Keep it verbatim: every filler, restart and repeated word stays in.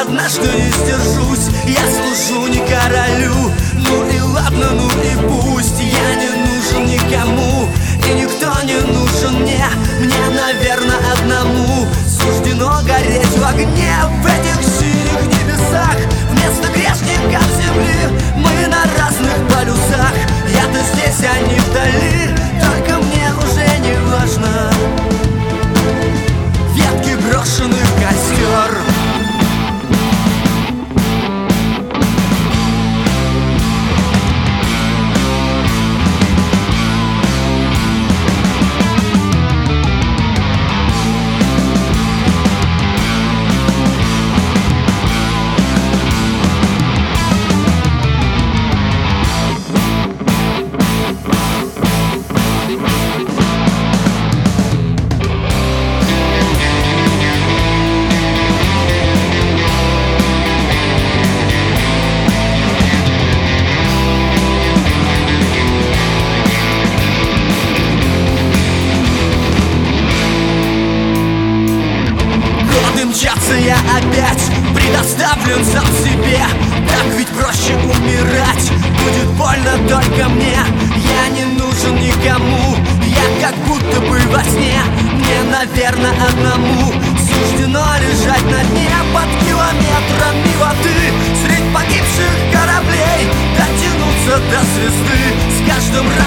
однажды не сдержусь. Я служу не королю, ну и ладно, ну и пусть. Я не нужен никому, и никто не нужен мне. Мне, наверное, одному суждено гореть в огне. В этих синих небесах вместо грешников земли мы на разных полюсах. Я-то здесь, а не вдали, только мне уже не важно ветки брошенных костер. Мчаться я опять предоставлен сам себе. Так ведь проще умирать, будет больно только мне. Я не нужен никому, я как будто бы во сне. Мне, наверное, одному суждено лежать на дне под километрами воды, средь погибших кораблей дотянуться до звезды. С каждым